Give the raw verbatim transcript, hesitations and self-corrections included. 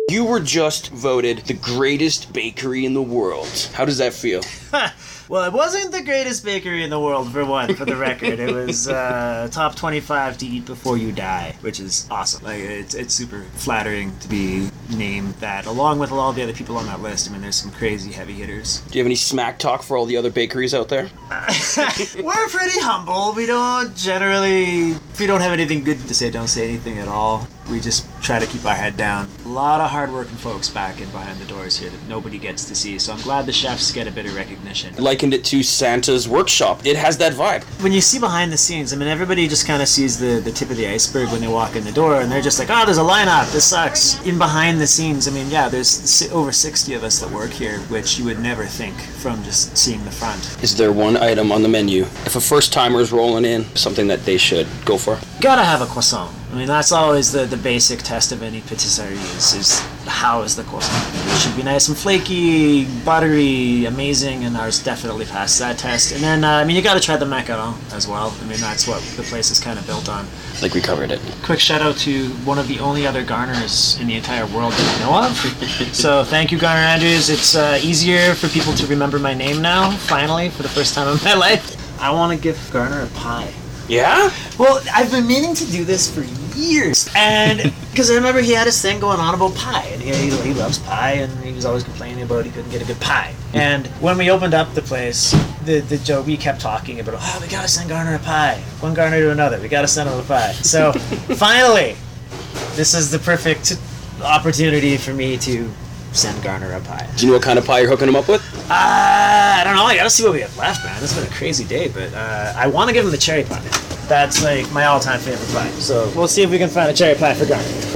You were just voted the greatest bakery in the world. How does that feel? Well, it wasn't the greatest bakery in the world, for one, for the record. It was uh, top twenty-five to eat before you die, which is awesome. Like, it's it's super flattering to be named that, along with all the other people on that list. I mean, there's some crazy heavy hitters. Do you have any smack talk for all the other bakeries out there? We're pretty humble. We don't generally, if we don't have anything good to say, don't say anything at all. We just try to keep our head down. A lot of hardworking folks back in behind the doors here that nobody gets to see, so I'm glad the chefs get a bit of recognition. Likened it to Santa's workshop. It has that vibe. When you see behind the scenes, I mean, everybody just kind of sees the, the tip of the iceberg when they walk in the door, and they're just like, oh, there's a lineup, this sucks. In behind the scenes, I mean, yeah, there's over sixty of us that work here, which you would never think from just seeing the front. Is there one item on the menu, if a first-timer is rolling in, something that they should go for? Gotta have a croissant. I mean, that's always the, the basic test of any patisserie is, is how is the croissant? It should be nice and flaky, buttery, amazing, and ours definitely passed that test. And then, uh, I mean, you gotta try the macaron as well. I mean, that's what the place is kind of built on. Like we covered it. Quick shout out to one of the only other Garners in the entire world that I know of. So thank you, Garner Andrews. It's uh, easier for people to remember my name now, finally, for the first time in my life. I want to give Garner a pie. Yeah? Well, I've been meaning to do this for years, and because I remember he had his thing going on about pie, and he, he, he loves pie, and he was always complaining about he couldn't get a good pie. And when we opened up the place, the the Joe, we kept talking about, oh, we gotta send Garner a pie. One Garner to another, we gotta send him a pie. So finally, this is the perfect opportunity for me to send Garner a pie. Do you know what kind of pie you're hooking him up with? Uh, I don't know. I gotta see what we have left, man. It's been a crazy day, but uh, I want to give him the cherry pie. That's like my all-time favorite pie. So we'll see if we can find a cherry pie for Garner.